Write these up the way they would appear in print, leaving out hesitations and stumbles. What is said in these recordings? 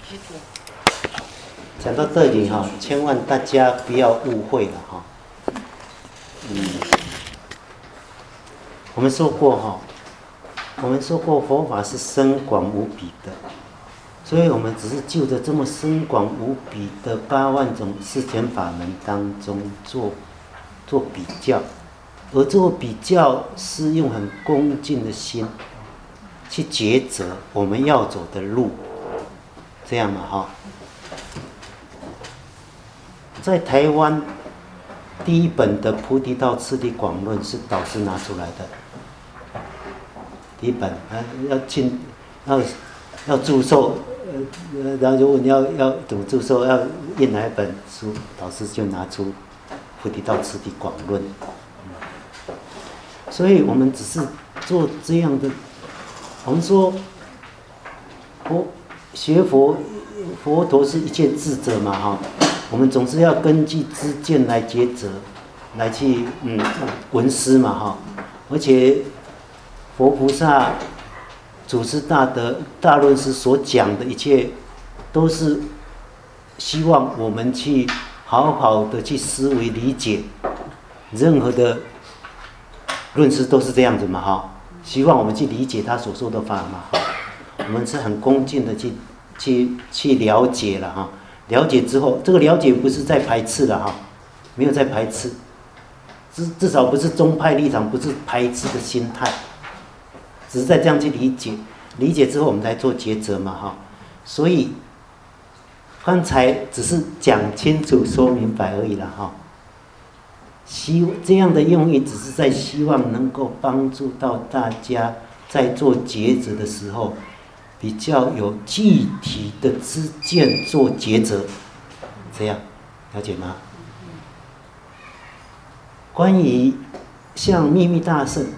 讲到这里哈，千万大家不要误会了哈。我们说过佛法是深广无比的，所以我们只是就着这么深广无比的8万种世间法门当中做比较，而做比较是用很恭敬的心去抉择我们要走的路，这样嘛哈。在台湾第一本的《菩提道次第广论》是导师拿出来的，第一本要注授，然后如果你要怎么注授，要印哪一本书，导师就拿出《菩提道次第广论》。所以我们只是做这样的，我们说学佛陀是一切智者嘛哈。我们总是要根据知见来抉择，来去闻思嘛哈。而且佛菩萨、祖师大德、大论师所讲的一切，都是希望我们去好好的去思维理解。任何的论师都是这样子嘛哈，希望我们去理解他所说的法嘛哈。我们是很恭敬的去了解了哈。了解之后，这个了解不是在排斥了哈，没有在排斥，至少不是宗派立场，不是排斥的心态，只是在这样去理解，理解之后我们才做抉择嘛哈。所以刚才只是讲清楚、说明白而已了哈。这样的用意只是在希望能够帮助到大家在做抉择的时候，比较有具体的知见做抉择，这样了解吗？关于像秘密大圣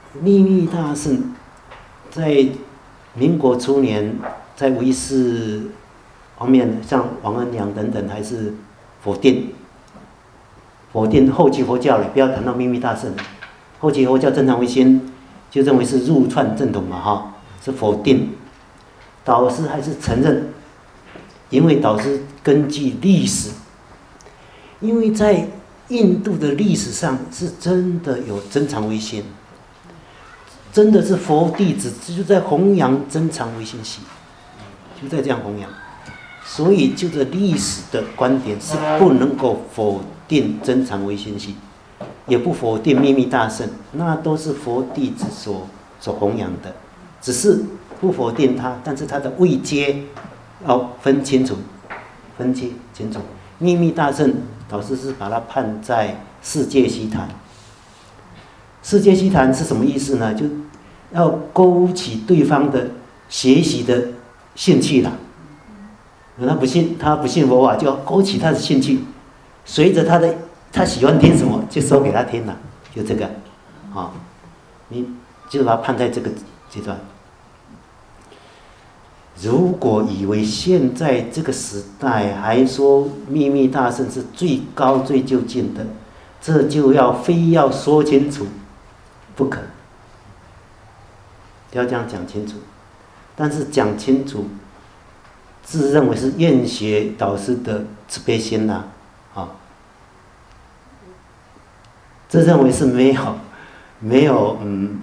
在民国初年，在无意识方面，像王恩良等等，还是否定后期佛教了，不要谈到秘密大圣，后期佛教正常唯心就认为是入串正统嘛哈，是否定。导师还是承认，因为导师根据历史，因为在印度的历史上是真的有真常唯心，真的是佛弟子就在弘扬真常唯心系，就在这样弘扬，所以就这历史的观点是不能够否定真常唯心系，也不否定秘密大圣，那都是佛弟子所弘扬的，只是不否定它，但是它的位阶要分清楚。秘密大圣导师是把它判在世界悉檀。世界悉檀是什么意思呢？就要勾起对方的学习的兴趣啦。他不信佛法，就要勾起他的兴趣，随着他喜欢听什么就说给他听了，就这个，你就把它判在这个阶段。如果以为现在这个时代还说秘密大圣是最高最究竟的，这就非要说清楚，不可，要这样讲清楚。但是讲清楚，自认为是愿学导师的慈悲心呐，自认为是没有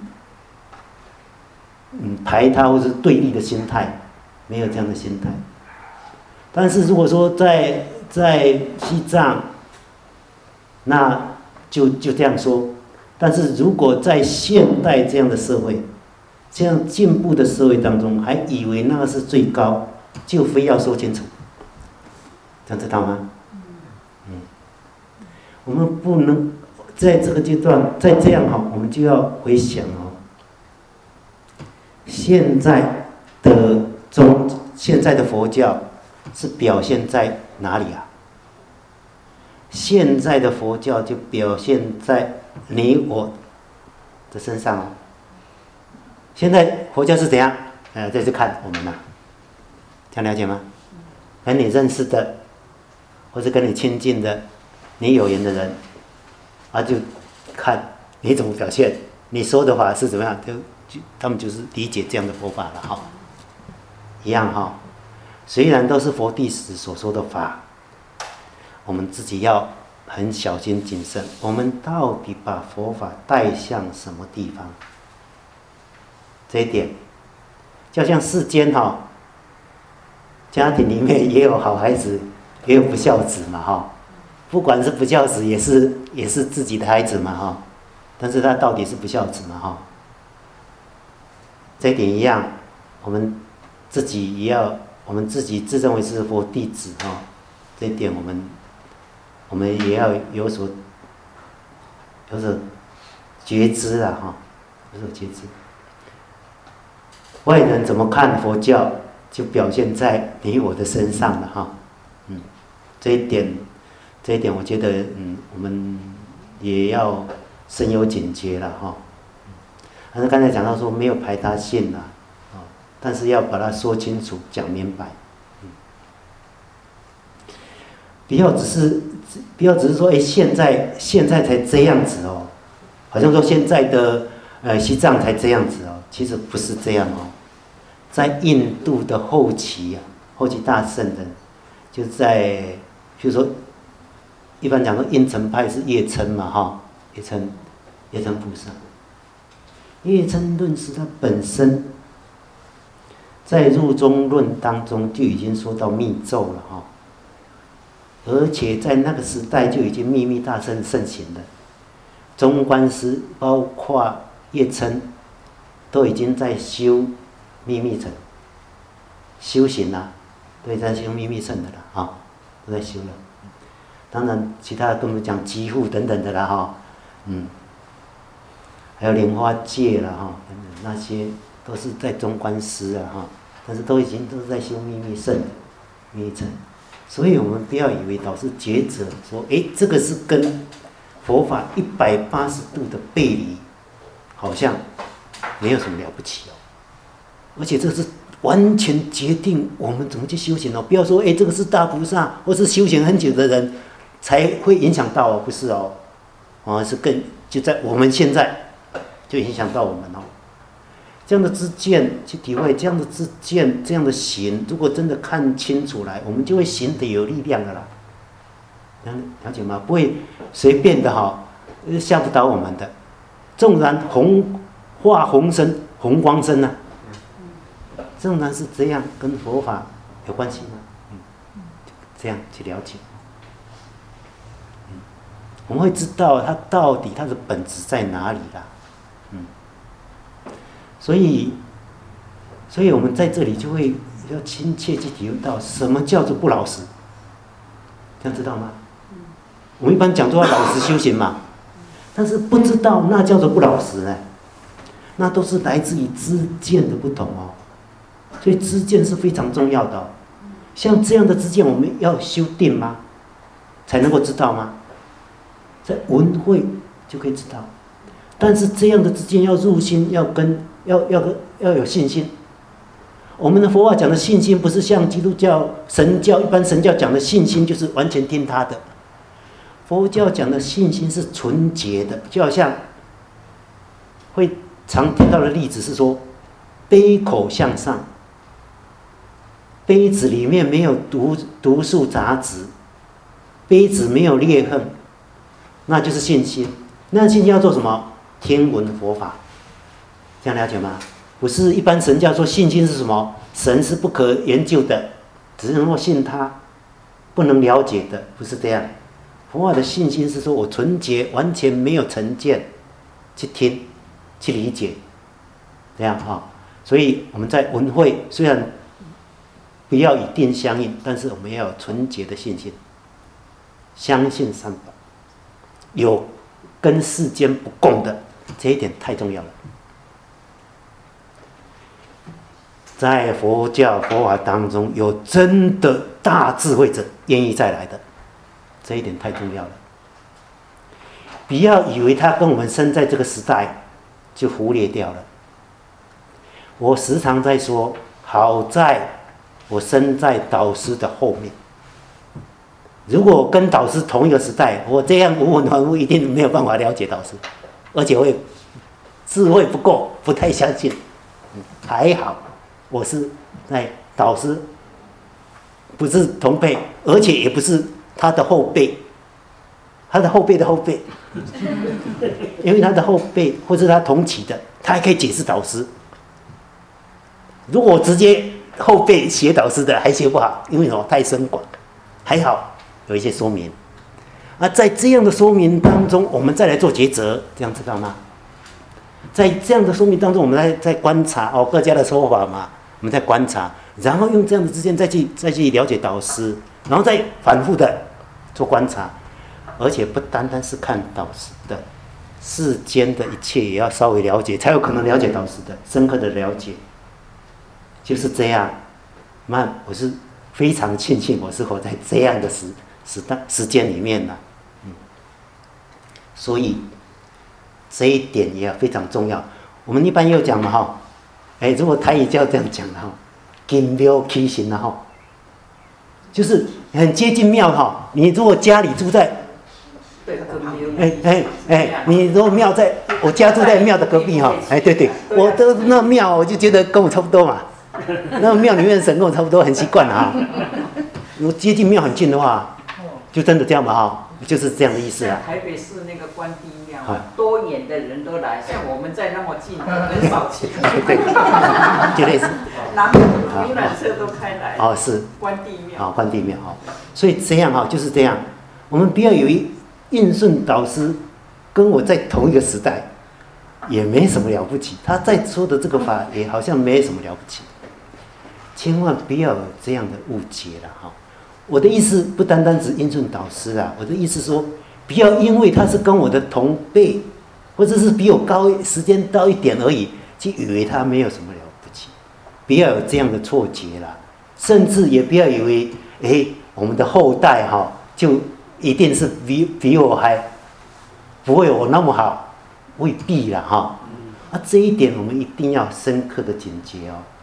排他或是对立的心态。没有这样的心态，但是如果说在西藏，那就这样说。但是如果在现代这样的社会，这样进步的社会当中，还以为那个是最高，就非要说清楚，这样知道吗？我们不能在这个阶段再这样我们就要回想现在的佛教是表现在哪里啊？现在的佛教就表现在你我的身上现在佛教是怎样？再去看我们这样了解吗？跟你认识的，或者跟你亲近的，你有缘的人，就看你怎么表现，你说的话是怎么样，他们就是理解这样的佛法了一样虽然都是佛弟子所说的法，我们自己要很小心谨慎。我们到底把佛法带向什么地方？这一点，就像世间家庭里面也有好孩子，也有不孝子嘛不管是不孝子，也是自己的孩子嘛但是他到底是不孝子嘛这一点一样，我们自己自认为是佛弟子这一点我们也要有所觉知有所觉知。外人怎么看佛教，就表现在你我的身上了这一点我觉得我们也要深有警觉了但是刚才讲到说没有排他性啦但是要把它说清楚讲明白不要只是说现在才这样子好像说现在的西藏才这样子其实不是这样在印度的后期大圣人就在比如说一般讲说应成派是叶琛嘛叶琛菩萨，叶琛论师他本身在入中论当中就已经说到密咒了而且在那个时代就已经秘密大乘盛行了，中观师包括叶琛都已经在修秘密乘修行了都已经在修秘密乘的了都在修了。当然其他的跟我们讲基护等等的啦还有莲花戒啦等等那些都是在中观师但是都是在修秘密乘秘密乘。所以我们不要以为导师觉者说这个是跟佛法180度的背离，好像没有什么了不起而且这是完全决定我们怎么去修行不要说这个是大菩萨或是修行很久的人才会影响到不是是就在我们现在就影响到我们这样的知见去体会，这样的知见，这样的行，如果真的看清楚来，我们就会行得有力量的啦。了解吗？不会随便的吓不倒我们的。纵然化红身、红光身纵然是这样，跟佛法有关系吗？这样去了解，我们会知道它到底它的本质在哪里啦。所以我们在这里就会要亲切去体会到什么叫做不老实，这样知道吗？我们一般讲说要老实修行嘛，但是不知道那叫做不老实呢，那都是来自于知见的不同所以知见是非常重要的像这样的知见，我们要修定吗？才能够知道吗？在闻会就可以知道，但是这样的知见要入心，要有信心。我们的佛法讲的信心，不是像基督教神教一般神教讲的信心就是完全听他的。佛教讲的信心是纯洁的，就好像会常听到的例子是说，杯口向上，杯子里面没有毒素杂质，杯子没有裂痕，那就是信心。那信心要做什么？听闻佛法，这样了解吗？不是一般神教说信心是什么？神是不可研究的，只能够信他，不能了解的，不是这样。佛法的信心是说我纯洁，完全没有成见，去听，去理解，这样所以我们在闻会虽然不要以定相应，但是我们要有纯洁的信心，相信三宝，有跟世间不共的，这一点太重要了。在佛教佛法当中，有真的大智慧者愿意再来的，这一点太重要了。不要以为他跟我们生在这个时代就忽略掉了。我时常在说，好在我生在导师的后面。如果跟导师同一个时代，我这样无闻凡夫一定没有办法了解导师，而且会智慧不够，不太相信。还好我是在导师不是同辈，而且也不是他的后辈，他的后辈的后辈，因为他的后辈或是他同期的，他还可以解释导师。如果直接后辈写导师的还写不好，因为什么太深广，还好有一些说明。在这样的说明当中，我们再来做抉择，这样知道吗？在这样的说明当中，我们再观察各家的说法嘛，我们再观察，然后用这样的之间再去了解导师，然后再反复的做观察，而且不单单是看导师的，世间的一切也要稍微了解，才有可能了解导师的深刻的了解。就是这样，我是非常庆幸我是活在这样的时间里面了，所以这一点也非常重要。我们一般有讲嘛如果台语就要这样讲的金庙起行了就是很接近庙你如果家里住在你如果庙在我家住在庙的隔壁对，我的那庙我就觉得跟我差不多嘛，那庙里面的神跟我差不多，很习惯了如果接近庙很近的话，就真的这样嘛就是这样的意思啊。 台北市那个关帝庙，多远的人都来，像我们在那么近，很少去。 对，绝对是。 南游览车都开来。 是。 关帝庙。 关帝庙所以这样就是这样，我们不要以为应顺导师跟我在同一个时代，也没什么了不起。他在说的这个法也好像没什么了不起，千万不要有这样的误解了我的意思不单单指应顺导师我的意思说，不要因为他是跟我的同辈，或者是比我高时间高一点而已，就以为他没有什么了不起，不要有这样的错觉啦。甚至也不要以为，我们的后代就一定是比我还不会我那么好，未必啦这一点我们一定要深刻的警觉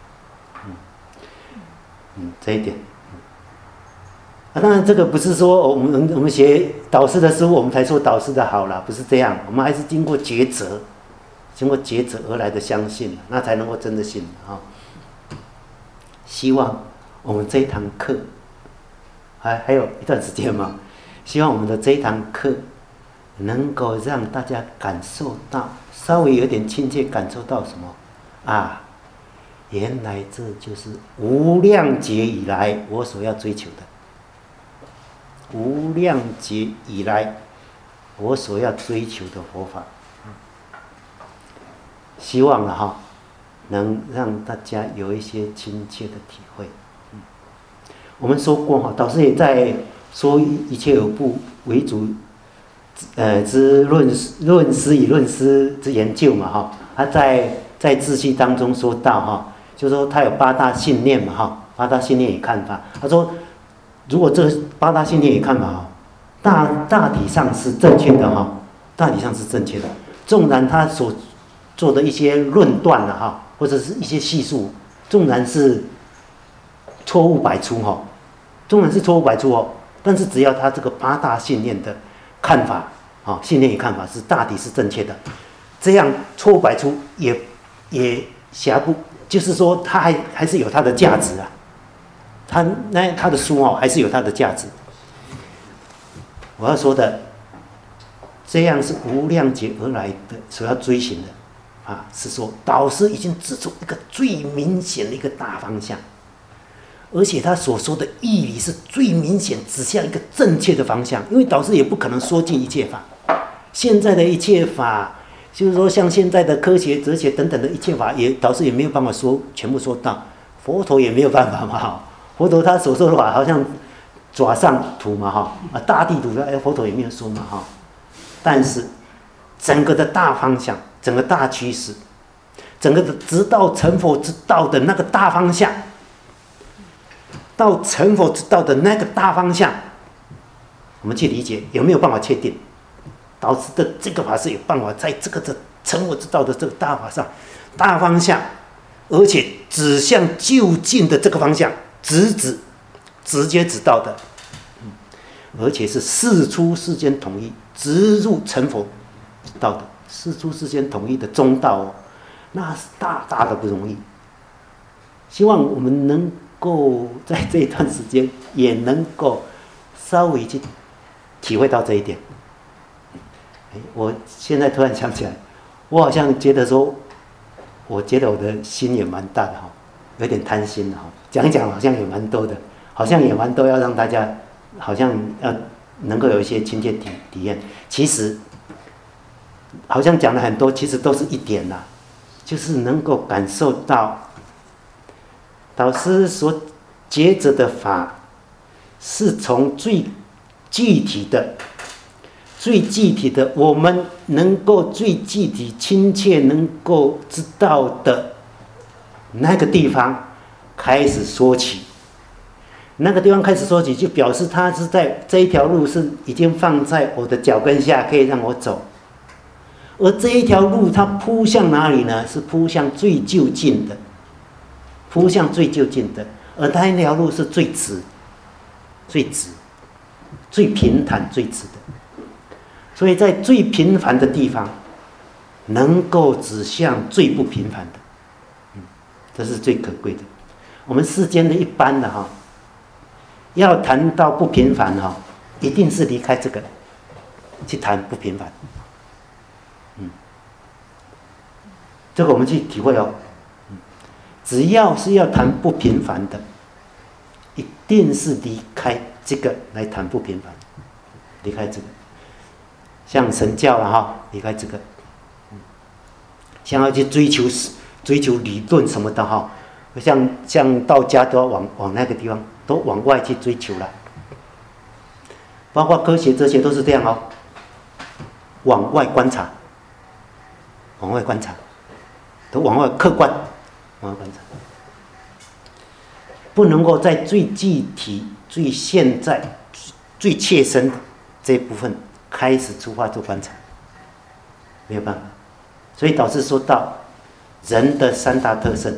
这一点。当然，这个不是说我们学导师的书，我们才说导师的好啦，不是这样。我们还是经过抉择而来的相信，那才能够真的信希望我们这一堂课，还有一段时间嘛，希望我们的这一堂课能够让大家感受到，稍微有点亲切感受到什么原来这就是无量劫以来我所要追求的。无量劫以来我所要追求的佛法，希望能让大家有一些亲切的体会。我们说过导师也在说一切有部为主之论师与论师之研究嘛他在自序当中说到就说他有8大信念嘛8大信念与看法。他说如果这8大信念与看法大体上是正确的大体上是正确的，纵然他所做的一些论断或者是一些叙述，纵然是错误百出但是只要他这个8大信念的看法信念与看法是大体是正确的，这样错误百出也瑕不，就是说他还是有他的价值他的书还是有它的价值。我要说的，这样是无量劫而来的所要追寻的是说导师已经指出一个最明显的一个大方向，而且他所说的义理是最明显指向一个正确的方向，因为导师也不可能说尽一切法。现在的一切法，就是说像现在的科学、哲学等等的一切法，导师也没有办法全部说到，佛陀也没有办法嘛佛陀他所说的话好像爪上图嘛大地图的佛陀也没有说嘛但是整个的大方向，整个大趋势，整个的直到成佛之道的那个大方向，到成佛之道的那个大方向，我们去理解有没有办法确定导师的这个法是有办法在这个成佛之道的这个大法上大方向，而且指向就近的这个方向直接指到的，而且是世出世间统一，直入成佛之道的世出世间统一的中道那是大大的不容易。希望我们能够在这一段时间也能够稍微去体会到这一点。我现在突然想起来，我好像觉得说，我觉得我的心也蛮大的哈，有点贪心的哈，讲一讲好像也蛮多的，好像也蛮多要让大家好像要能够有一些亲切体验。其实好像讲了很多，其实都是一点啦，就是能够感受到导师所结着的法，是从最具体的、我们能够最具体、亲切能够知道的那个地方开始说起。那个地方开始说起，就表示它是在这一条路是已经放在我的脚跟下，可以让我走。而这一条路它扑向哪里呢？是扑向最就近的，而它那条路是最直、最平坦、最直的。所以在最平凡的地方，能够指向最不平凡的，这是最可贵的。我们世间的一般的哈，要谈到不平凡哈，一定是离开这个去谈不平凡。这个我们去体会哦。只要是要谈不平凡的，一定是离开这个来谈不平凡，离开这个。像神教了哈，离开这个，像要去追求理论什么的哈，像道家都要往那个地方，都往外去追求了。包括科学这些都是这样哦，往外观察，都往外客观，往外观察，不能够在最具体、最现在、最切身的这一部分开始出发做观察，没有办法。所以导致说到人的三大特征，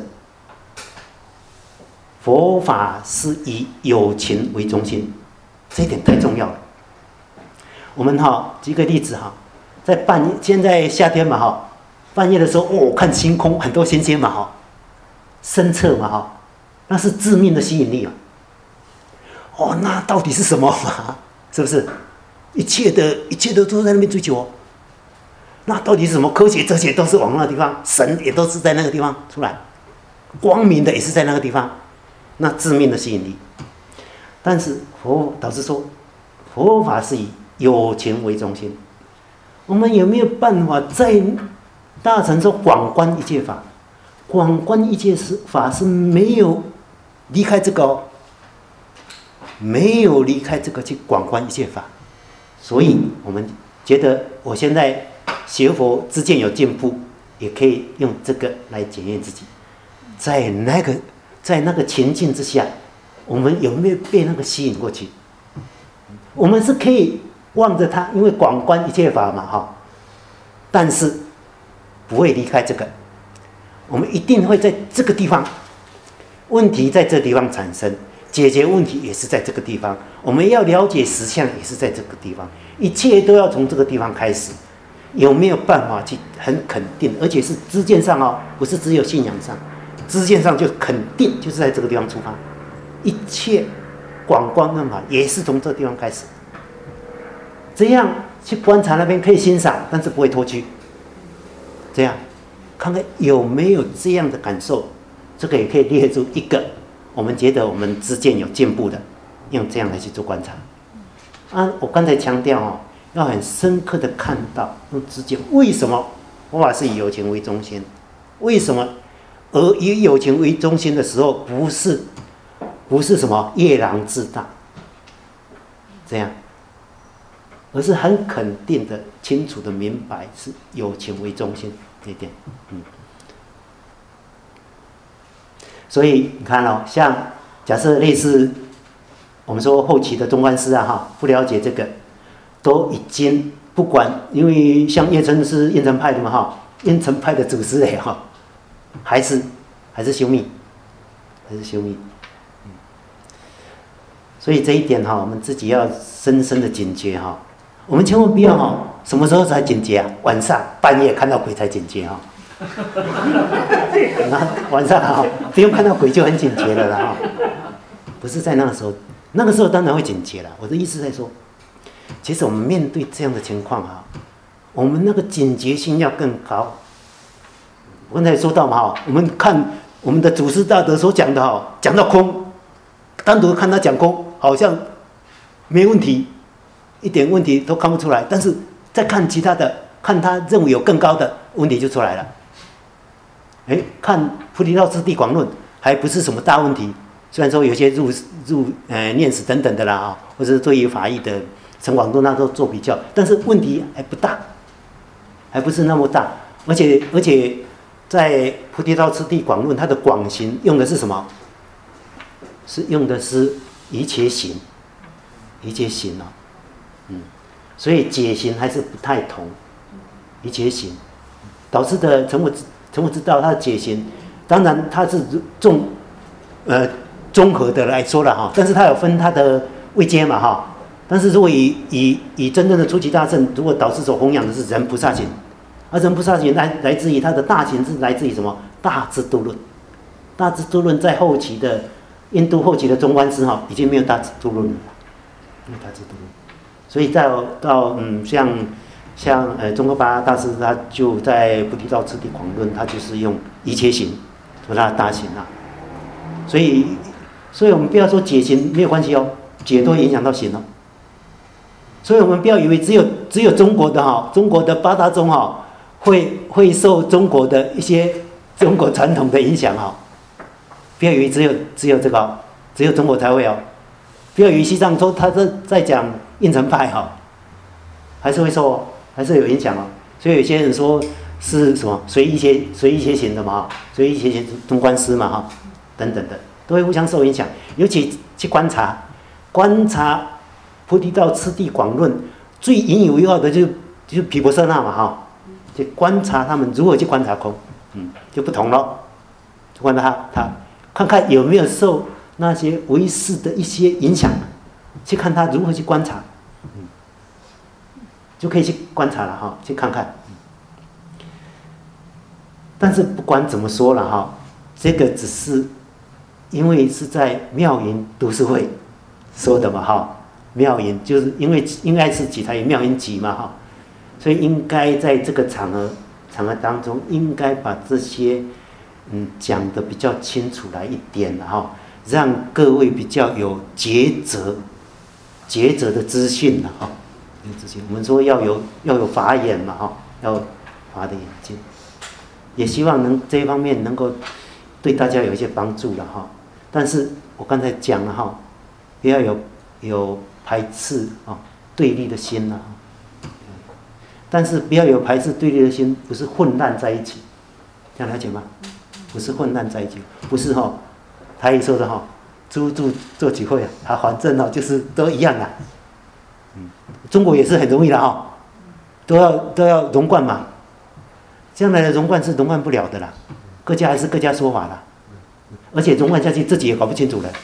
佛法是以有情为中心，这一点太重要了。我们举个例子在半夜，现在夏天嘛半夜的时候看星空，很多星星嘛深测嘛那是致命的吸引力那到底是什么嘛？是不是？一切都在那边追求那到底是什么？科学这些都是往那个地方，神也都是在那个地方出来，光明的也是在那个地方，那致命的吸引力。但是导师说，佛法是以有情为中心。我们有没有办法在大乘说广观一切法？广观一切法是没有离开这个没有离开这个去广观一切法。所以我们觉得我现在学佛之间有进步，也可以用这个来检验自己。在那个情境之下，我们有没有被那个吸引过去？我们是可以望着它，因为广观一切法嘛但是不会离开这个，我们一定会在这个地方，问题在这个地方产生，解决问题也是在这个地方，我们要了解实相也是在这个地方，一切都要从这个地方开始。有没有办法去很肯定，而且是知见上不是只有信仰上，知见上就肯定就是在这个地方出发，一切广观方法也是从这个地方开始。这样去观察那边可以欣赏，但是不会脱去。这样看看有没有这样的感受，这个也可以列出一个我们觉得我们之间有进步的，用这样来去做观察。我刚才强调要很深刻的看到用知见，为什么佛法是以有情为中心？为什么而以有情为中心的时候，不是什么夜郎自大这样，而是很肯定的、清楚的明白是有情为中心这一点。所以你看像假设类似我们说后期的中观师不了解这个，都已经不管，因为像叶澄是燕城派的嘛燕城派的祖师还是修密，所以这一点我们自己要深深的警觉我们千万不要什么时候才警觉晚上半夜看到鬼才警觉那晚上不用看到鬼就很警觉了不是在那个时候，那个时候当然会警觉了。我的意思在说，其实我们面对这样的情况啊，我们那个警觉性要更高。我刚才说到嘛，我们看我们的祖师大德所讲的，讲到空，单独看他讲空，好像没问题，一点问题都看不出来。但是再看其他的，看他认为有更高的问题就出来了。看《菩提道次第广论》还不是什么大问题，虽然说有些念死等等的啦或者是对于法义的陈广东那都做比较，但是问题还不大，还不是那么大。而且在《菩提道次第广论》它的广行用的是什么？用的是一切行，一切行所以解行还是不太同。一切行，导致的成我知道他的解行，当然他是综合的来说了但是他有分他的位阶嘛但是如果以真正的初级大乘，如果导师所弘扬的是人菩萨行，而人菩萨行来自于他的大行是来自于什么？大智度论。大智度论在后期的印度后期的中观师已经没有大智度论了，没有大智度论。所以到像中国八大师，他就在《菩提道次第广论》，他就是用一切行和他的大行所以我们不要说解行没有关系解都影响到行所以我们不要以为只有中国的八大宗会受中国的一些中国传统的影响不要以为只有这个只有中国才会不要以为西藏说他在讲应成派还是会受还是有影响所以有些人说是什么随意切行的嘛随意切行中观师嘛等等的都会互相受影响。尤其去观察菩提道次第广论最引以为傲的就是毗婆舍那嘛去观察他们如何去观察空就不同了。就观察他看看有没有受那些唯识的一些影响，去看他如何去观察就可以去观察了去看看。但是不管怎么说了这个只是因为是在妙云读书会说的嘛妙云就是因为应该是取材于妙云集嘛所以应该在这个场合当中应该把这些讲得比较清楚来一点让各位比较有抉择的资讯我们说要有法眼嘛要有法的眼睛，也希望这一方面能够对大家有一些帮助了但是我刚才讲了不要有排斥对立的心但是不要有排斥对立的心，不是混乱在一起，这样了解吗？不是混乱在一起，不是台语说的猪做几会反正就是都一样中国也是很容易的都要融贯嘛，将来的融贯是融贯不了的啦，各家还是各家说法啦，而且融贯下去自己也搞不清楚了。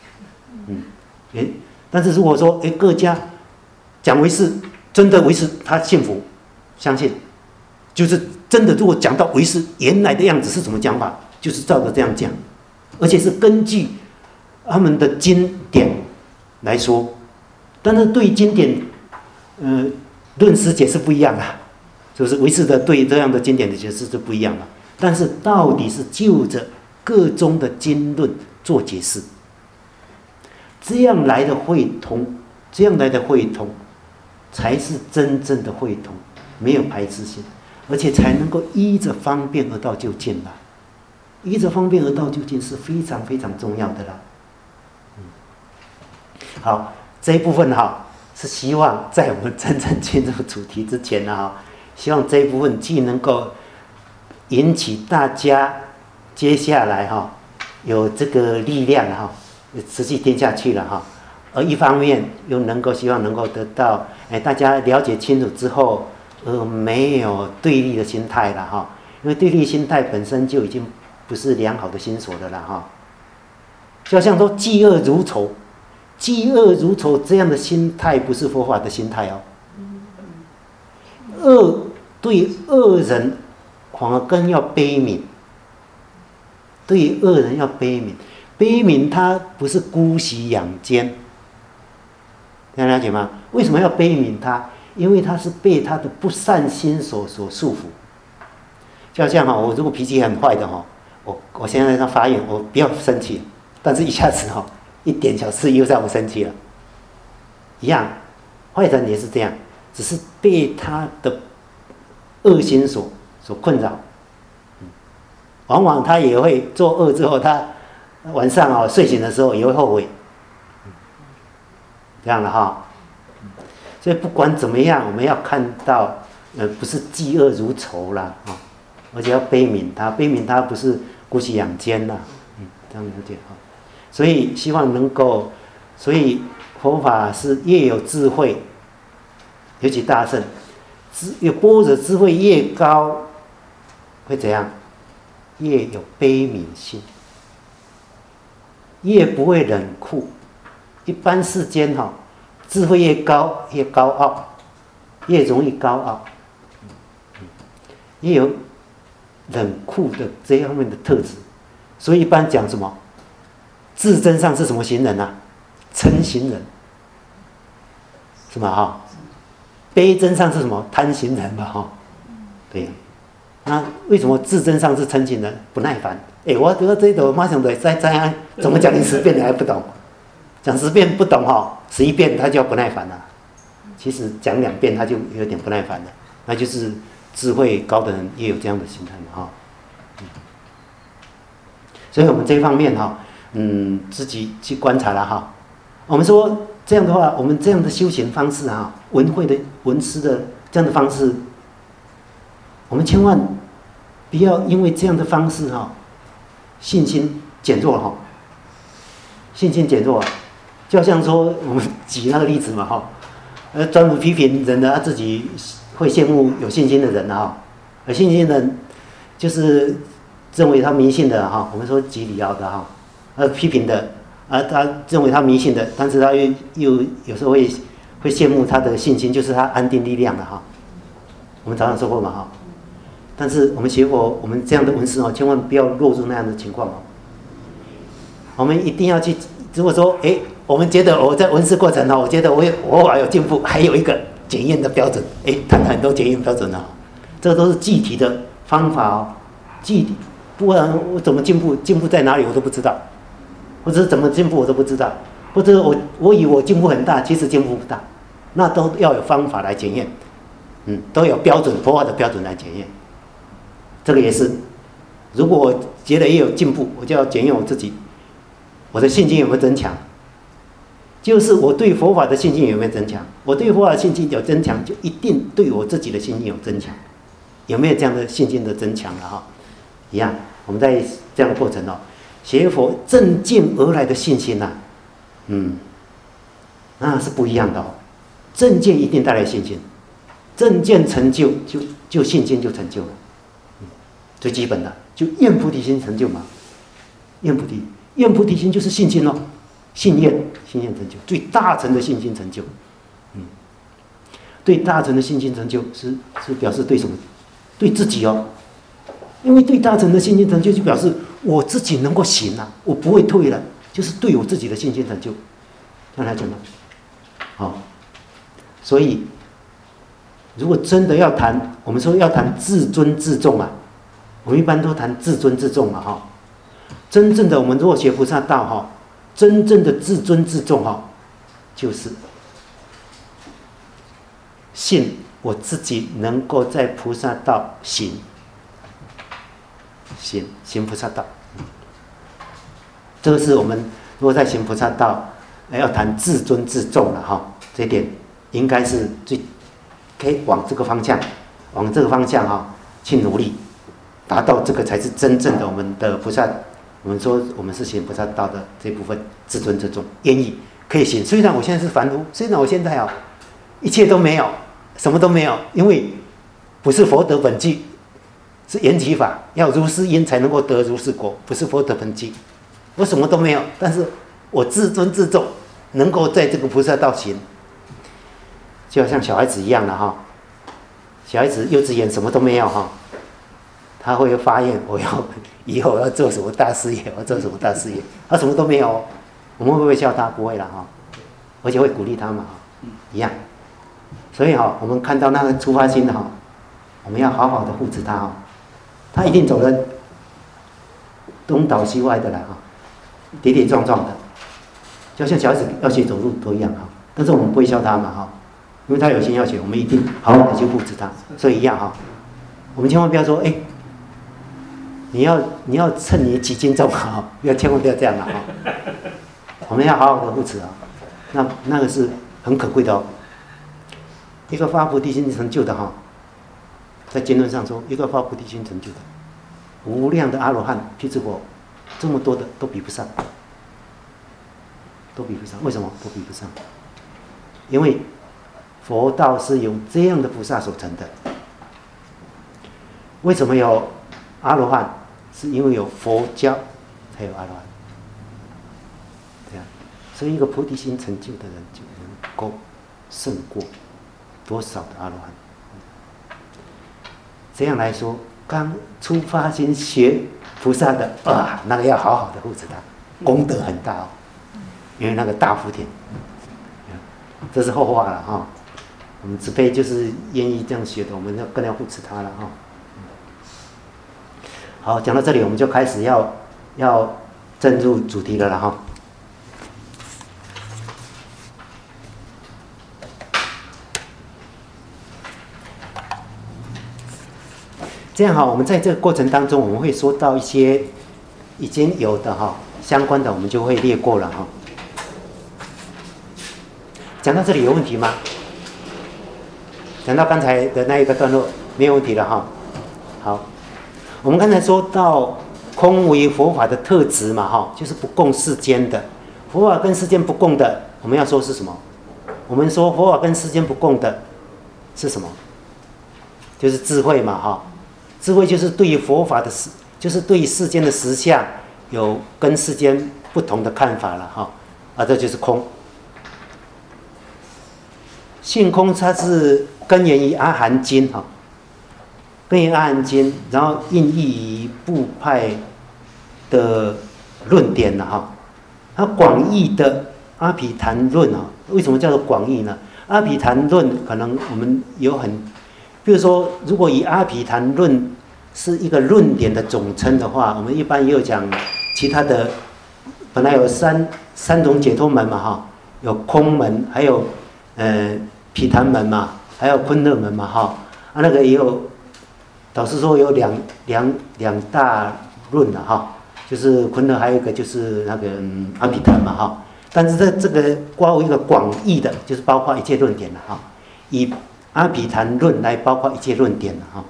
但是如果说各家讲唯识，真的唯识他信服相信，就是真的如果讲到唯识原来的样子是什么讲法，就是照着这样讲，而且是根据他们的经典来说。但是对经典论师解释不一样就是唯识的对这样的经典的解释是不一样但是到底是就着各宗的经论做解释，这样来的会通才是真正的会通，没有排斥性，而且才能够依着方便而到就近依着方便而到就近是非常非常重要的好，这一部分是希望在我们真正进入主题之前希望这一部分既能够引起大家接下来有这个力量持续听下去了而一方面又希望能够得到大家了解清楚之后没有对立的心态了因为对立心态本身就已经不是良好的心所的了就像说嫉恶如仇这样的心态不是佛法的心态对恶人反而更要悲悯，对于恶人要悲悲悯他不是姑息养奸，大家了解吗？为什么要悲悯他？因为他是被他的不善心所束缚。就好像我如果脾气很坏的我现在在发言，我不要生气，但是一下子一点小事又让我生气了，一样，坏人也是这样，只是被他的恶心所困扰。往往他也会做恶之后，他晚上睡醒的时候也会后悔，这样的所以不管怎么样，我们要看到，不是嫉恶如仇啦而且要悲悯他，悲悯他不是姑息养奸啦，这样了解所以希望能够，所以佛法是越有智慧，尤其大乘，有般若智慧越高，会怎样？越有悲悯心，越不会冷酷。一般世间智慧越高越高傲，越容易高傲，也有冷酷的这方面的特质。所以一般讲什么？自真上是什么行人啊？嗔行人，是吗？悲真上是什么？贪行人嘛对。那为什么自真上是嗔行人？不耐烦。我得这个马上再怎么讲你10遍你还不懂？讲10遍不懂11遍他就要不耐烦了。其实讲2遍他就有点不耐烦了，那就是智慧高的人也有这样的心态嘛所以我们这方面自己去观察了我们说这样的话，我们这样的修行方式文师的这样的方式，我们千万不要因为这样的方式信心减弱了信心减弱就好像说我们举那个例子嘛专门批评人的，他自己会羡慕有信心的人有信心的人就是认为他迷信的我们说举李敖的批评的他认为他迷信的，但是他又有时候会羡慕他的信心，就是他安定力量的我们常常说过嘛但是我们学佛，我们这样的文师千万不要落入那样的情况我们一定要去，如果说我们觉得我在文师过程我觉得我有进步，还有一个检验的标准谈很多检验标准这都是具体的方法具体，不然我怎么进步在哪里我都不知道，或者怎么进步我都不知道，或者我以为我进步很大，其实进步不大，那都要有方法来检验都有标准，佛法的标准来检验。这个也是，如果我觉得也有进步，我就要检验我自己，我的信心有没有增强？就是我对佛法的信心有没有增强？我对佛法的信心有增强，就一定对我自己的信心有增强。有没有这样的信心的增强了一样，我们在这样的过程学佛正见而来的信心那是不一样的正见一定带来信心，正见成就就信心就成就了。最基本的就愿菩提心成就嘛，愿菩提心就是信心信愿成就，最大乘的信心成就。对大乘的信心成就是表示对什么？对自己因为对大乘的信心成就就表示我自己能够行我不会退了，就是对我自己的信心成就，这样来讲所以如果真的要谈，我们说要谈自尊自重我们一般都谈自尊自重真正的我们如果学菩萨道真正的自尊自重就是信我自己能够在菩萨道行菩萨道。这个是我们如果在行菩萨道要谈自尊自重了这一点应该是可以往这个方向去努力，达到这个才是真正的我们的菩萨。我们说我们是行菩萨道的这部分自尊自重，愿意可以行。虽然我现在是凡夫，虽然我现在一切都没有，什么都没有，因为不是佛得本具，是缘起法，要如是因才能够得如是果，不是佛得本具。我什么都没有，但是我自尊自重，能够在这个菩萨道行，就好像小孩子一样的小孩子幼稚园什么都没有他会发愿我要以后要做什么大事业，我要做什么大事业，他什么都没有，我们会不会笑他？不会啦哈，而且会鼓励他嘛，一样。所以哈，我们看到那个出发心的哈，我们要好好的护持他哈，他一定走得东倒西歪的啦哈，跌跌撞撞的，就像小孩子要学走路都一样哈。但是我们不会笑他嘛哈，因为他有心要学，我们一定好好的去护持他。所以一样哈，我们千万不要说你要趁你几斤重哈，千万不要这样了哈。我们要好好的护持啊，那个是很可贵的哦。一个发菩提心成就的哈，在经论上说，一个发菩提心成就的无量的阿罗汉、辟支佛，这么多的都比不上，都比不上。为什么都比不上？因为佛道是由这样的菩萨所成的。为什么有阿罗汉？是因为有佛教才有阿罗汉。对啊，所以一个菩提心成就的人就能够胜过多少的阿罗汉。这样来说，刚出发心学菩萨的那个要好好的护持他，功德很大哦，因为那个大福田。这是后话了哈，我们慈悲就是愿意这样学的，我们更要护持他了哈。好，讲到这里，我们就开始要进入主题了哈。这样哈，我们在这个过程当中，我们会说到一些已经有的哈相关的，我们就会列过了哈。讲到这里有问题吗？讲到刚才的那一个段落没有问题了哈。好，我们刚才说到空为佛法的特质嘛哈，就是不共世间的。佛法跟世间不共的，我们要说是什么？我们说佛法跟世间不共的是什么？就是智慧嘛哈。智慧就是对于佛法的就是对于世间的实相有跟世间不同的看法了哈。这就是空。性空它是根源于阿含经哈，根源阿含经，然后印译于部派的论点了哈。它广义的阿毗昙论啊，为什么叫做广义呢？阿毗昙论可能我们有比如说，如果以阿毗昙论是一个论点的总称的话，我们一般也有讲其他的，本来有三种解脱门嘛哈，有空门，还有毗昙门嘛，还有昆勒门嘛哈，那个也有，导师说有两大论了哈，就是昆勒，还有一个就是那个阿毗昙嘛哈。但是这个括为一个广义的，就是包括一切论点了哈，以阿毗昙论来包括一切论点了哈。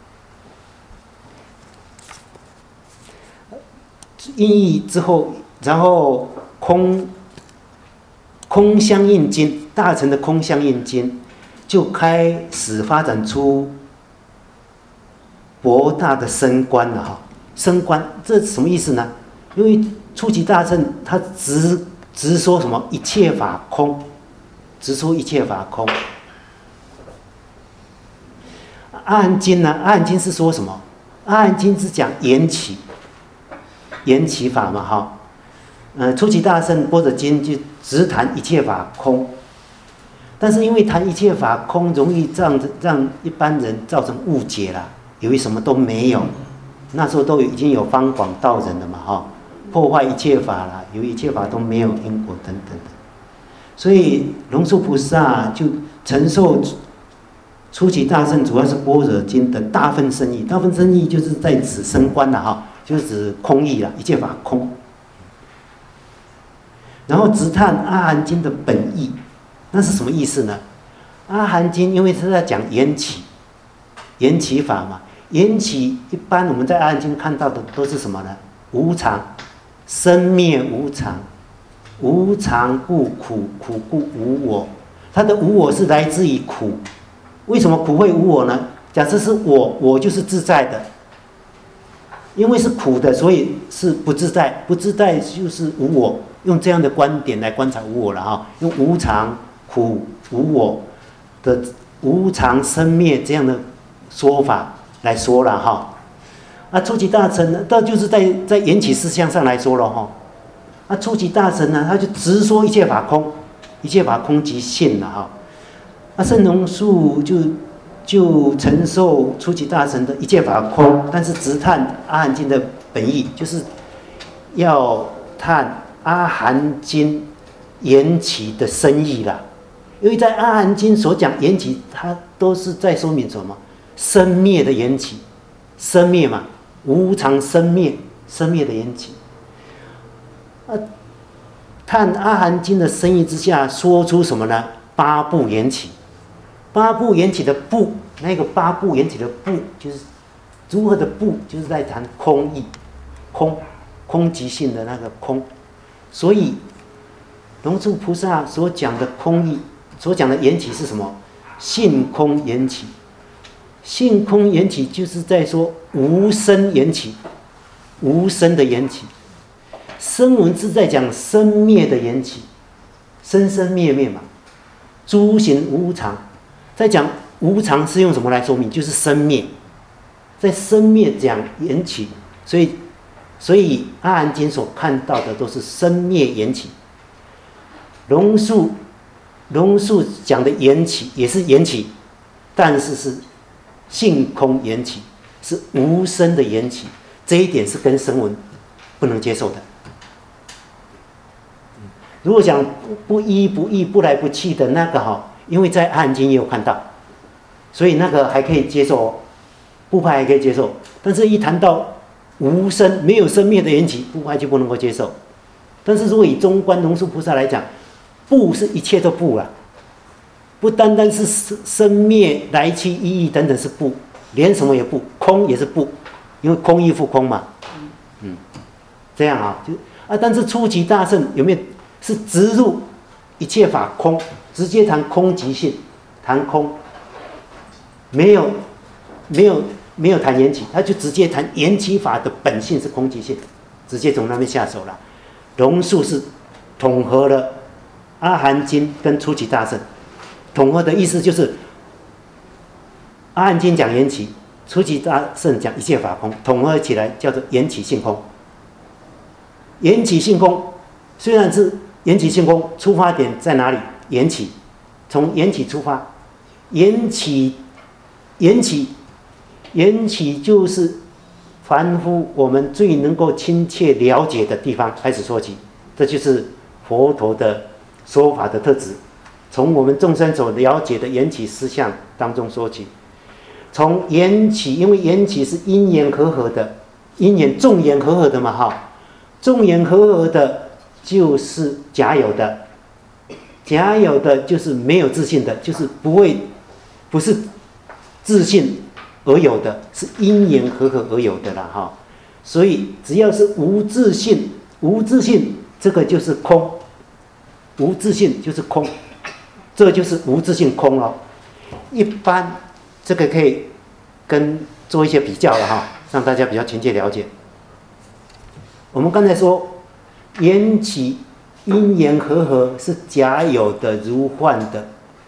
印译之后，然后空相应经，大乘的空相应经就开始发展出博大的深观了哈。深观这什么意思呢？因为初级大乘他直说什么一切法空，直说一切法空。阿含经呢？阿含经是说什么？阿含经是讲缘起法嘛哈。初级大乘般若经就只谈一切法空，但是因为谈一切法空，容易让一般人造成误解啦，以为什么都没有。那时候都已经有方广道人了嘛哈，破坏一切法啦，有一切法都没有因果等等的，所以龙树菩萨就承受初级大乘主要是般若经的大分深义，大分深义就是在指深观啦哈，就是指空义啦，一切法空。然后直探阿含经的本意，那是什么意思呢？阿含经因为是在讲缘起法嘛，缘起一般我们在阿含经看到的都是什么呢？无常，生灭无常，无常故苦，苦故无我。它的无我是来自于苦，为什么苦会无我呢？假设是我就是自在的，因为是苦的，所以是不自在，不自在就是无我。用这样的观点来观察无我了哈，用无常、苦、无我的无常生灭这样的说法来说了哈。 啊，初级大乘呢，这就是在缘起事项上来说了哈。啊，初级大乘呢，他就直说一切法空，一切法空即性了哈。啊，圣龙树就承受初级大乘的一切法空，但是直探阿含经的本意，就是要探阿含经缘起的深意啦。因为在阿含经所讲缘起，它都是在说明什么？生灭的缘起，生灭嘛，无常生灭，生灭的缘起。探阿含经的深意之下，说出什么呢？八部缘起。八部缘起的部，那个八部缘起的部，就是如何的部，就是在谈空义，空即性的那个空。所以龙树菩萨所讲的空义，所讲的缘起是什么？性空缘起。性空缘起就是在说无生缘起，无生的缘起。声闻是在讲生灭的缘起，生生灭灭嘛，诸行无常。在讲无常是用什么来说明？就是生灭，在生灭讲缘起，所以阿含经所看到的都是生灭缘起。龙树讲的缘起也是缘起，但是是性空缘起，是无生的缘起，这一点是跟声闻不能接受的。如果讲不依不异不来不去的那个哈，因为在阿含经也有看到，所以那个还可以接受哦，不派还可以接受。但是一谈到无生没有生灭的缘起，不派就不能够接受。但是如果以中观龙树菩萨来讲，不是一切都不了，不单单是生灭来去意义等等是不，连什么也不，空也是不，因为空亦复空嘛，这样啊，但是初级大乘有没有是直入一切法空，直接谈空即性，谈空，没有谈缘起，他就直接谈缘起法的本性是空即性，直接从那边下手了。龙树是统合了阿含经跟初级大乘，统合的意思就是阿含经讲缘起，初级大乘讲一切法空，统合起来叫做缘起性空。缘起性空虽然是缘起性空，出发点在哪里？缘起，从缘起出发，缘起就是凡夫我们最能够亲切了解的地方开始说起，这就是佛陀的说法的特质。从我们众生所了解的缘起思想当中说起，从缘起，因为缘起是因缘和合的，因缘众缘和合的嘛，哈，众缘和合的就是假有的，假有的就是没有自信的，就是不是自信而有的，是因缘和合而有的啦，哈。所以只要是无自信，这个就是空，无自信就是空，这就是无自信空了。一般这个可以做一些比较了哈，让大家比较亲切了解。我们刚才说缘起因缘和合是假有的如幻的，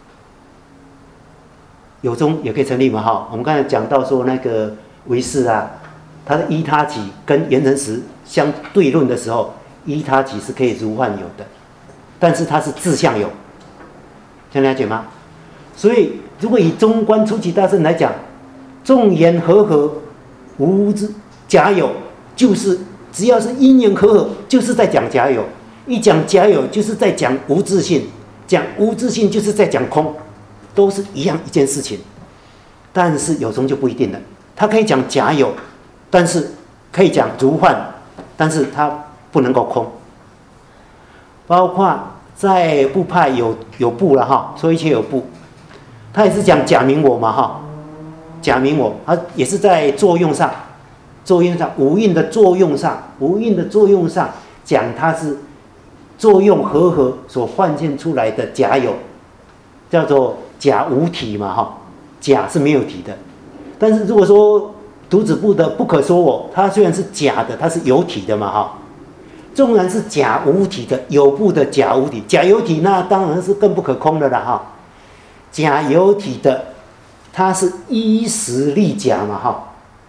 有中也可以成立嘛哈。我们刚才讲到说那个唯识啊，它的依他己跟缘成实相对论的时候，依他己是可以如幻有的，但是它是自相有，这样了解吗？所以如果以中观初级大乘来讲，众缘和合无假有，就是只要是因缘和合，就是在讲假有。一讲假有，就是在讲无自性；讲无自性，就是在讲空，都是一样一件事情。但是有中就不一定了，他可以讲假有，但是可以讲如幻，但是他不能够空。包括在部派有部了哈，说一切有部，他也是讲假名我嘛哈，假名我，他也是在作用上无印的作用上讲它是作用和合所幻现出来的假有，叫做假无体嘛哈，假是没有体的。但是如果说独子部的不可说我，它虽然是假的，它是有体的嘛哈。纵然是假无体的，有部的假无体，假有体那当然是更不可空的了哈。假有体的，它是依实立假嘛哈，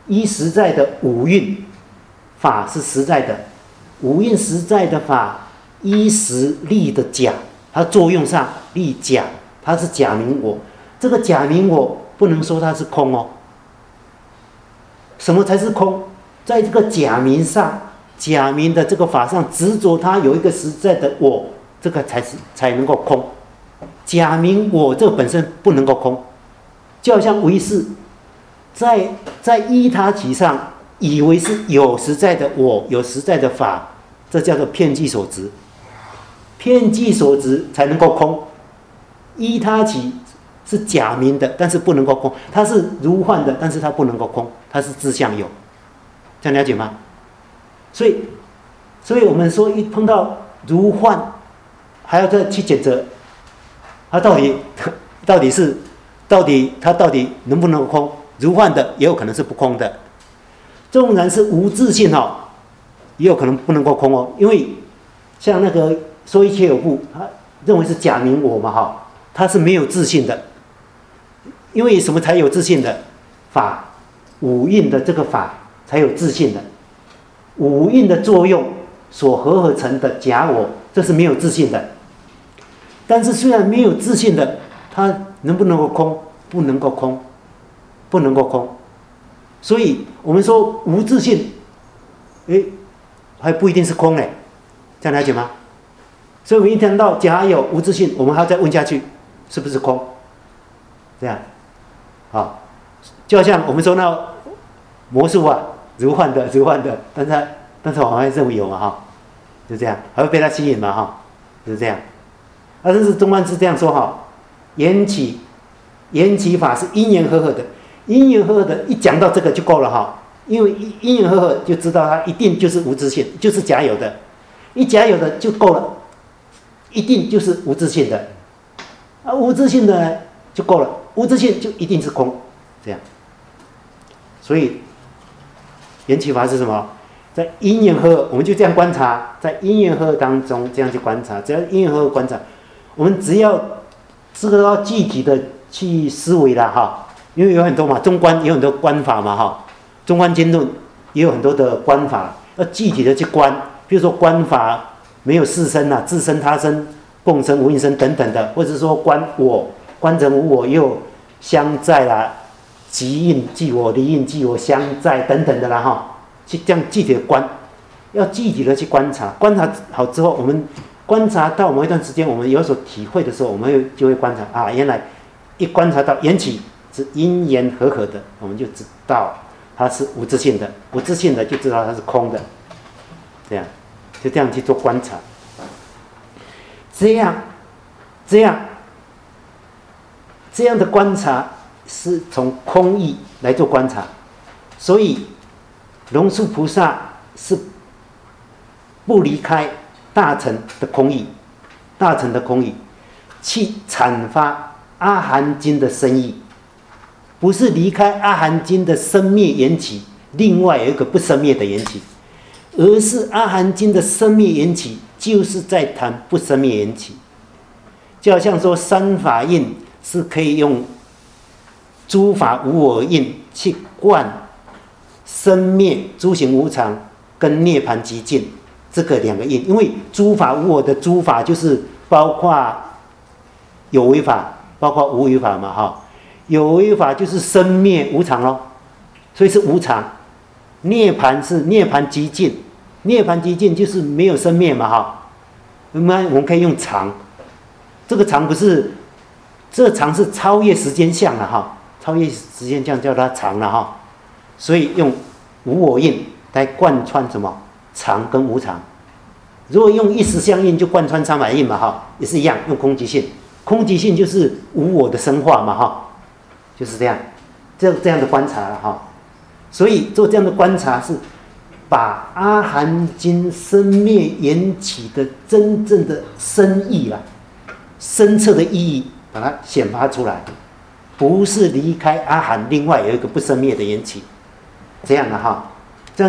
一实在的五蕴，法是实在的，五蕴实在的法，一实立的假，它作用上立假，它是假名我。这个假名我不能说它是空哦。什么才是空？在这个假名上，假名的这个法上执着它有一个实在的我，这个才能够空。假名我这个本身不能够空，就好像唯识在依他起上以为是有实在的我，有实在的法，这叫做遍计所执。遍计所执才能够空。依他起是假名的，但是不能够空，它是如幻的，但是它不能够空，它是自相有，这样了解吗？所以我们说一碰到如幻，还要再去检测，它到底它到底能不能空？如幻的也有可能是不空的，纵然是无自性哦，也有可能不能够空哦，因为像那个说一切有部，他认为是假名我嘛哈，它是没有自性的。因为什么才有自信的？法，五蕴的这个法才有自信的。五蕴的作用所合成的假我，这是没有自信的。但是虽然没有自信的，它能不能够空？不能够空，不能够空。所以我们说无自信，还不一定是空嘞，这样了解吗？所以我们一谈到假有无自信，我们还要再问下去，是不是空？这样。啊，就好像我们说那魔术啊，如幻的，但是我们还认为有嘛哈，就这样，还会被它吸引嘛哈，就是这样。但是中观是这样说哈，缘起法是因缘和合的，因缘和合的一讲到这个就够了哈，因为因缘和合就知道它一定就是无自性，就是假有的，一假有的就够了，一定就是无自性的，无自性的就够了。无自性就一定是空，这样。所以缘起法是什么？在因缘和合，我们就这样观察，在因缘和合当中这样去观察，只要因缘和合观察，我们只要这个要具体的去思维啦哈，因为有很多嘛，中观有很多观法嘛哈，中观经论也有很多的观法，要具体的去观，比如说观法没有四身啊，自身、他身、共生、无应身等等的，或者说观我。观成无我又相在啦，即应即我，离应即我，相在等等的啦哈，去这样具体的观，要具体的去观察，观察好之后，我们观察到某一段时间，我们有所体会的时候，我们就会观察啊，原来一观察到缘起是因缘和合的，我们就知道它是无自性的，无自性的就知道它是空的，这样就这样去做观察，这样的观察是从空义来做观察，所以龙树菩萨是不离开大乘的空义，去阐发阿含经的深义，不是离开阿含经的生灭缘起，另外有一个不生灭的缘起，而是阿含经的生灭缘起就是在谈不生灭缘起，就好像说三法印是可以用诸法无我印去观生灭诸行无常跟涅槃寂静这个两个印，因为诸法无我的诸法就是包括有为法，包括无为法嘛哈，有为法就是生灭无常咯，所以是无常。涅槃是涅槃寂静，涅槃寂静就是没有生灭嘛哈，那么我们可以用常，这个常不是。这常是超越时间相了哈，超越时间相叫它常了哈，所以用无我印来贯穿什么常跟无常。如果用一时相应就贯穿三法印嘛哈，也是一样用空寂性，空寂性就是无我的生化嘛哈，就是这样，这样的观察了哈。所以做这样的观察是把阿含经生灭缘起的真正的深意啦，深侧的意义。把它显发出来，不是离开阿含，另外有一个不生灭的缘起，这样的哈，这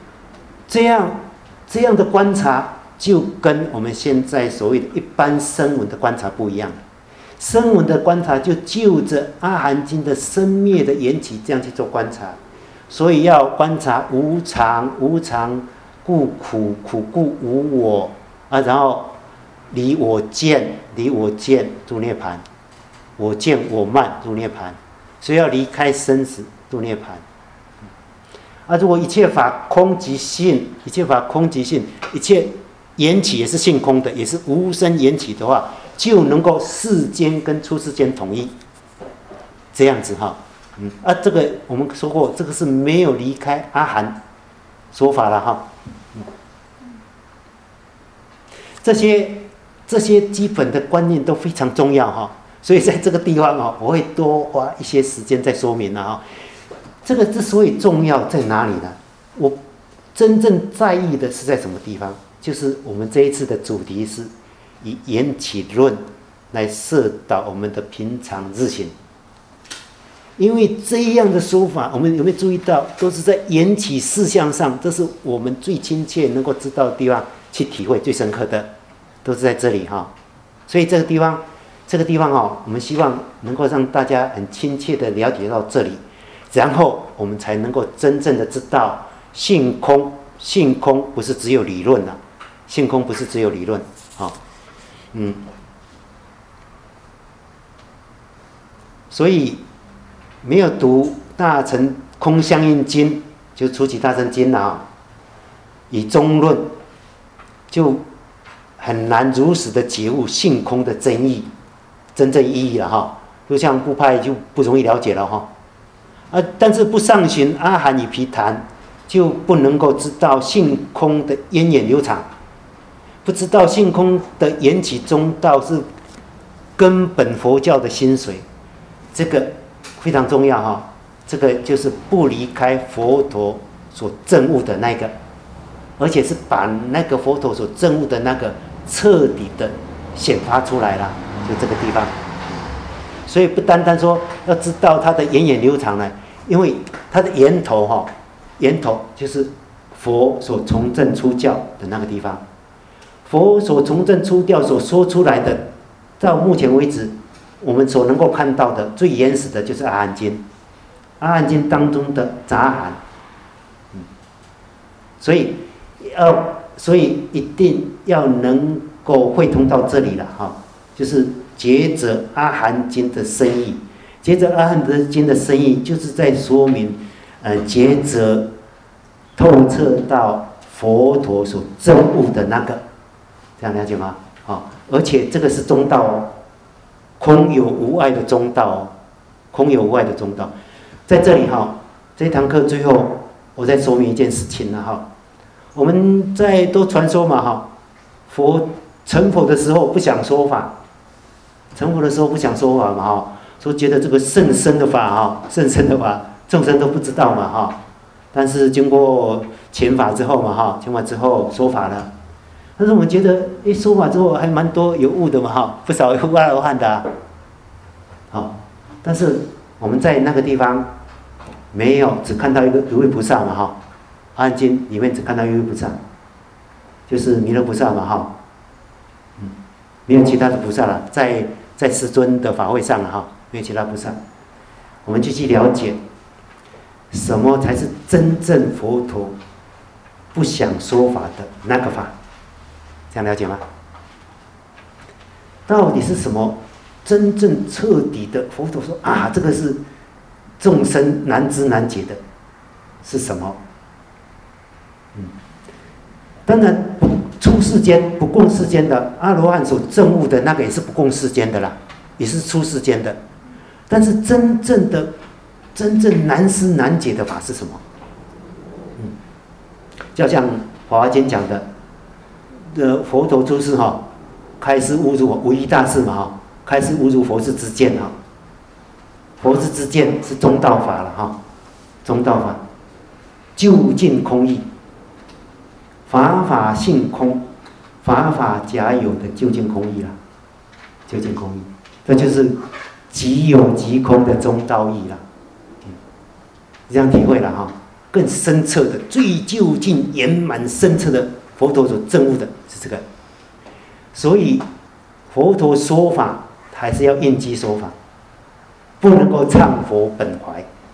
样的观察就跟我们现在所谓的一般声闻的观察不一样了。声闻的观察就就着阿含经的生灭的缘起这样去做观察， 所以要观察无常，无常故苦，苦故无我啊，然后离我见，离我见入涅槃，我见我慢入涅槃，所以要离开生死入涅槃。啊，如果一切法空即性，一切法空即性，一切缘起也是性空的，也是无生缘起的话，就能够世间跟出世间统一，这样子哈。这个我们说过，这个是没有离开阿含说法了哈。这些基本的观念都非常重要哈，所以在这个地方哈，我会多花一些时间再说明了哈。这个之所以重要在哪里呢？我真正在意的是在什么地方？就是我们这一次的主题是以缘起论来摄导我们的平常日行。因为这样的说法，我们有没有注意到，都是在缘起事项上，这是我们最亲切能够知道的地方，去体会最深刻的，都是在这里哈。所以这个地方我们希望能够让大家很亲切的了解到这里。然后我们才能够真正的知道性空，性空不是只有理论啊，性空不是只有理论，所以没有读《大乘空相应经》，就《初起大乘经》啊，以中论，就很难如实的觉悟性空的真正意义了哈。就像部派就不容易了解了哈。但是不上寻阿含与毗昙，就不能够知道性空的源远流长，不知道性空的缘起中道是根本佛教的精髓，这个非常重要哈。这个就是不离开佛陀所证悟的那个，而且是把那个佛陀所证悟的那个彻底的显发出来了，就这个地方。所以不单单说要知道它的源远流长呢，因为它的源头就是佛所从正出教的那个地方。佛所从正出教所说出来的，到目前为止我们所能够看到的最原始的就是阿含经，阿含经当中的杂含，所以一定要能够会通到这里了哈，就是觉着阿含经的深意，觉着阿含经的深意，就是在说明，觉着透彻到佛陀所证悟的那个，这样了解吗？而且这个是中道哦，空有无碍的中道哦，空有无碍的中道，在这里哈，这堂课最后我再说明一件事情了哈，我们在都传说嘛哈，佛成佛的时候不想说法。成佛的时候不想说法嘛哈，说觉得这个甚深的法哈，甚深的法众生都不知道嘛哈，但是经过遣法之后嘛哈，遣法之后说法了，但是我们觉得说法之后还蛮多有悟的嘛哈，不少有阿罗汉的但是我们在那个地方没有，只看到一个一位菩萨嘛哈，阿含经里面只看到一位菩萨，就是弥勒菩萨嘛哈，没有其他的菩萨了，在师尊的法会上了哈，没有其他菩萨，我们就去了解什么才是真正佛陀不想说法的那个法，这样了解吗？到底是什么真正彻底的佛陀说啊，这个是众生难知难解的，是什么？当然出世间不共世间的阿罗汉所证悟的那个也是不共世间的啦，也是出世间的。但是真正难思难解的法是什么？就像《华华经》讲的，佛陀出世哈，开示悟入无一大事嘛哈，开示悟入佛智之见哈。佛智之见是中道法了哈，中道法究竟空义。法法性空，法法假有的究竟空义啦，究竟空义，这就是即有即空的中道义啦。这样体会了哈，更深彻的、最究竟圆满深彻的佛陀所证悟的是这个。所以佛陀说法还是要应机说法，不能够唱佛本怀，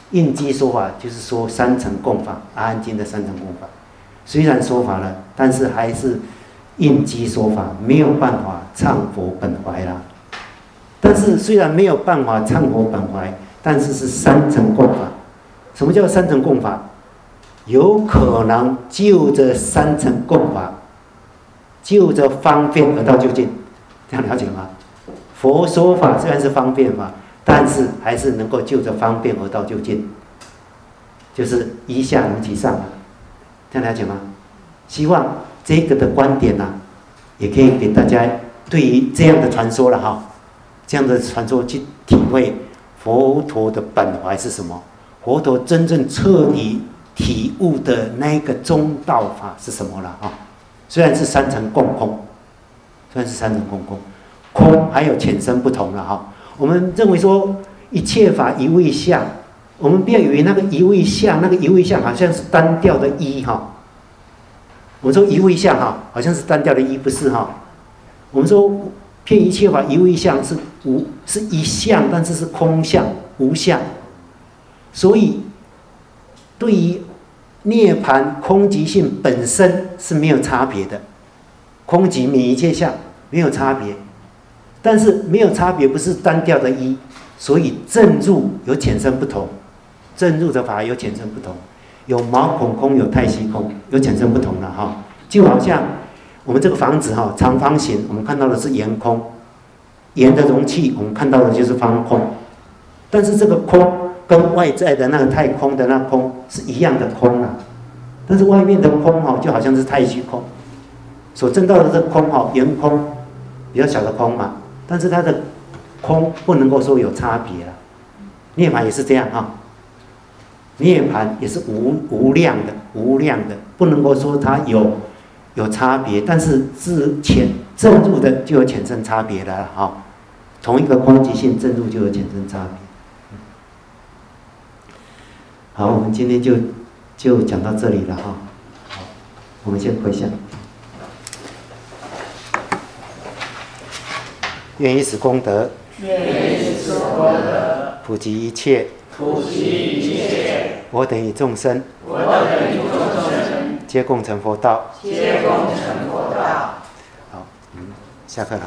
应机说法就是说三乘共法，阿含经的三乘共法，虽然说法了，但是还是应机说法，没有办法忏佛本怀啦。但是虽然没有办法忏佛本怀，但是是三乘共法。什么叫三乘共法？有可能就着三乘共法，就着方便而到究竟，这样了解吗？佛说法虽然是方便法，但是还是能够就着方便而到究竟，就是一下如其上，这样了解吗？希望这个的观点也可以给大家对于这样的传说了哈，这样的传说去体会佛陀的本怀是什么，佛陀真正彻底体悟的那个中道法是什么了哈。虽然是三乘共空，虽然是三乘共空，空还有浅深不同了哈。我们认为说一切法一味相，我们不要以为那个一味相，那个一味相好像是单调的一哈。我们说一味相哈，好像是单调的一，不是哈。我们说骗一切法一味相是一相，但是是空相无相。所以对于涅槃空寂性本身是没有差别的，空寂免一切相没有差别，但是没有差别不是单调的一，所以正入有浅深不同，正入的法有浅深不同，有毛孔空，有太虚空，有浅深不同了哈。就好像我们这个房子哈，长方形，我们看到的是圆空，圆的容器我们看到的就是方空，但是这个空跟外在的那个太空的那空是一样的空但是外面的空就好像是太虚空，所证到的这个空圆空比较小的空嘛，但是它的空不能够说有差别了。涅槃也是这样涅槃也是无量的，不能够说它有差别，但是证入的就有浅深差别了同一个空寂性证入就有浅深差别。好，我们今天就讲到这里了好，我们先回向。愿以此功德，普及一切，我等与众生，皆共成佛道。好，下课了。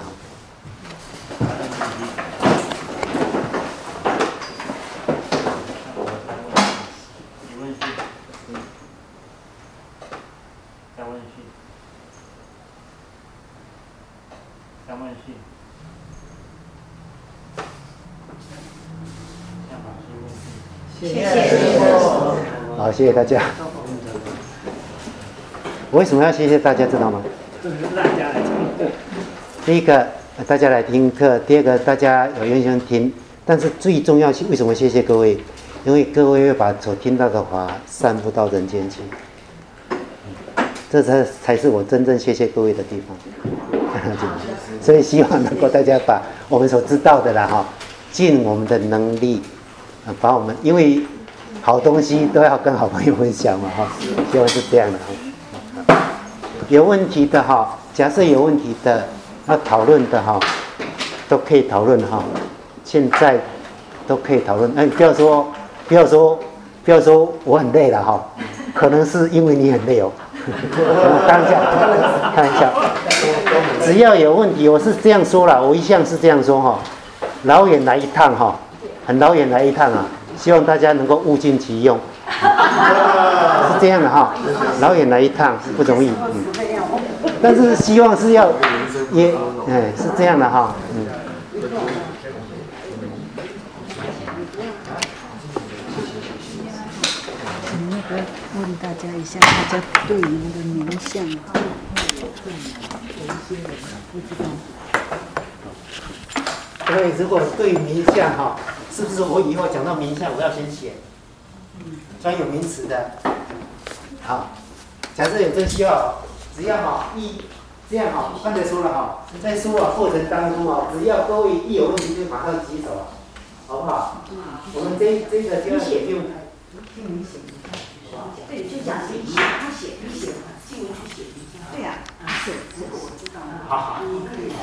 好，谢谢大家。我为什么要谢谢大家，知道吗？第一个，大家来听课；第二个，大家有愿心听。但是最重要是为什么谢谢各位？因为各位会把所听到的话散布到人间去，这才是我真正谢谢各位的地方。所以希望能够大家把我们所知道的尽我们的能力，把我们因为好东西都要跟好朋友分享嘛希望是这样的有问题的假设有问题的要讨论的都可以讨论现在都可以讨论。不要说我很累了可能是因为你很累开玩笑。只要有问题，我是这样说啦，我一向是这样说老远来一趟很老远来一趟希望大家能够物尽其用，是这样的老远来一趟不容易但是希望是要是这样的问大家一下，大家对您的名相有一些人不知道。 各位，如果对名相是不是我以后讲到名相，我要先写专有名词的？好，假设有这需要，只要这样刚才说了在说过程当中只要各位一有问题就马上举手好不好？我们这个就要写用听你写。对，就讲你写，他写，你写，进文去写。对呀，是，我知道了。 好。